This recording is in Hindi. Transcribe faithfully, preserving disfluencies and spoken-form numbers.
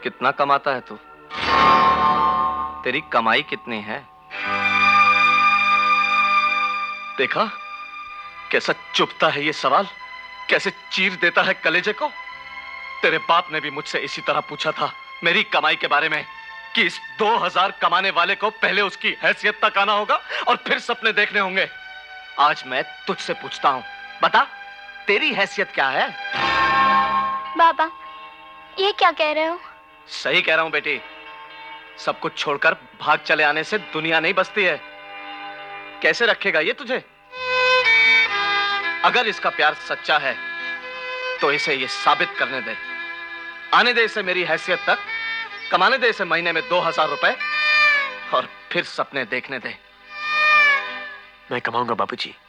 कितना कमाता है तू? तेरी कमाई कितनी है? देखा कैसा चुभता है ये सवाल, कैसे चीर देता है कलेजे को। तेरे बाप ने भी मुझसे इसी तरह पूछा था मेरी कमाई के बारे में, कि इस दो हजार कमाने वाले को पहले उसकी हैसियत तक आना होगा और फिर सपने देखने होंगे। आज मैं तुझसे पूछता हूं, बता तेरी हैसियत क्या है? बाबा ये क्या कह रहे हो? सही कह रहा हूं बेटी, सब कुछ छोड़कर भाग चले आने से दुनिया नहीं बसती है। कैसे रखेगा ये तुझे? अगर इसका प्यार सच्चा है तो इसे ये साबित करने दे। आने दे इसे मेरी हैसियत तक, कमाने दे इसे महीने में दो हजार रुपए और फिर सपने देखने दे। मैं कमाऊंगा बाबूजी,